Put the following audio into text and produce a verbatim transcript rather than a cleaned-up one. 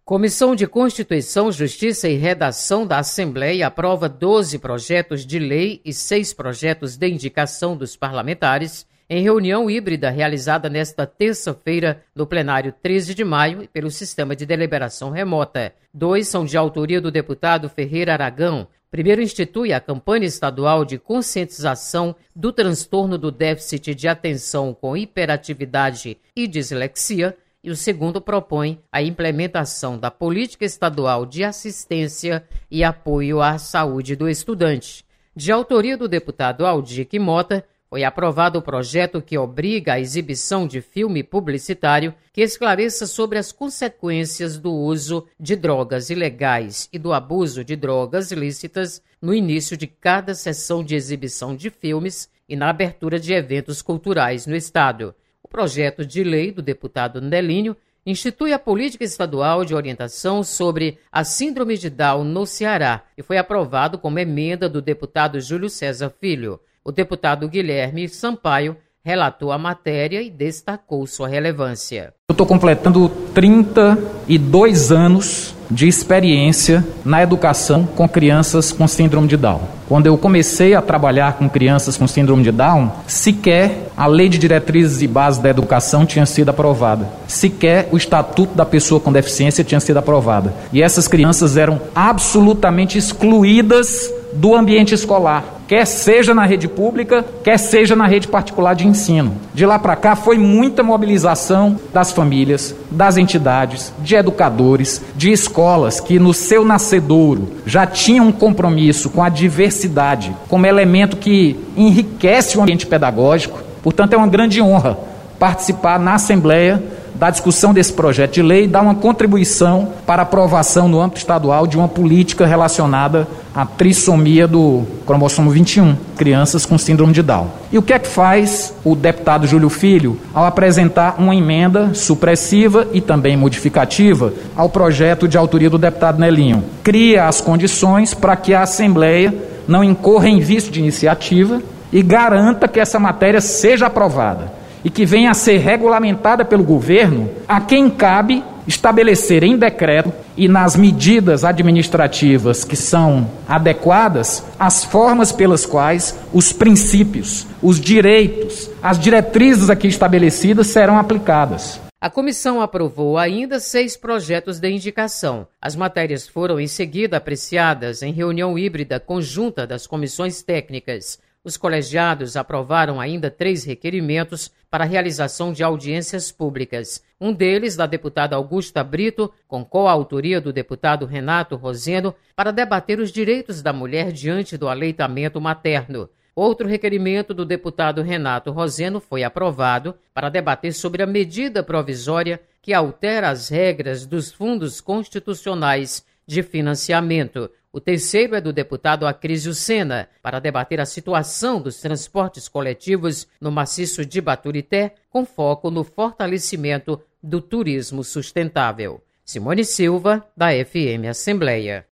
Comissão de Constituição, Justiça e Redação da Assembleia aprova doze projetos de lei e seis projetos de indicação dos parlamentares em reunião híbrida realizada nesta terça-feira no plenário treze de maio pelo sistema de deliberação remota. Dois são de autoria do deputado Ferreira Aragão. O primeiro institui a campanha estadual de conscientização do transtorno do déficit de atenção com hiperatividade e dislexia, e o segundo propõe a implementação da política estadual de assistência e apoio à saúde do estudante. De autoria do deputado Aldique Mota, foi aprovado o projeto que obriga a exibição de filme publicitário que esclareça sobre as consequências do uso de drogas ilegais e do abuso de drogas lícitas no início de cada sessão de exibição de filmes e na abertura de eventos culturais no estado. O projeto de lei do deputado Nelinho institui a política estadual de orientação sobre a síndrome de Down no Ceará e foi aprovado como emenda do deputado Júlio César Filho. O deputado Guilherme Sampaio relatou a matéria e destacou sua relevância. Eu estou completando trinta e dois anos de experiência na educação com crianças com síndrome de Down. Quando eu comecei a trabalhar com crianças com síndrome de Down, sequer a Lei de Diretrizes e Bases da Educação tinha sido aprovada. Sequer o Estatuto da Pessoa com Deficiência tinha sido aprovado. E essas crianças eram absolutamente excluídas do ambiente escolar, quer seja na rede pública, quer seja na rede particular de ensino. De lá para cá foi muita mobilização das famílias, das entidades, de educadores, de escolas que no seu nascedouro já tinham um compromisso com a diversidade como elemento que enriquece o ambiente pedagógico. Portanto, é uma grande honra participar na Assembleia da discussão desse projeto de lei e dar uma contribuição para a aprovação no âmbito estadual de uma política relacionada à trissomia do cromossomo vinte e um, crianças com síndrome de Down. E o que é que faz o deputado Júlio Filho ao apresentar uma emenda supressiva e também modificativa ao projeto de autoria do deputado Nelinho? Cria as condições para que a Assembleia não incorra em vício de iniciativa e garanta que essa matéria seja aprovada e que venha a ser regulamentada pelo governo, a quem cabe estabelecer em decreto e nas medidas administrativas que são adequadas as formas pelas quais os princípios, os direitos, as diretrizes aqui estabelecidas serão aplicadas. A comissão aprovou ainda seis projetos de indicação. As matérias foram em seguida apreciadas em reunião híbrida conjunta das comissões técnicas. Os colegiados aprovaram ainda três requerimentos para a realização de audiências públicas. Um deles, da deputada Augusta Brito, com coautoria do deputado Renato Roseno, para debater os direitos da mulher diante do aleitamento materno. Outro requerimento do deputado Renato Roseno foi aprovado para debater sobre a medida provisória que altera as regras dos fundos constitucionais de financiamento. O terceiro é do deputado Acrísio Sena, para debater a situação dos transportes coletivos no maciço de Baturité, com foco no fortalecimento do turismo sustentável. Simone Silva, da F M Assembleia.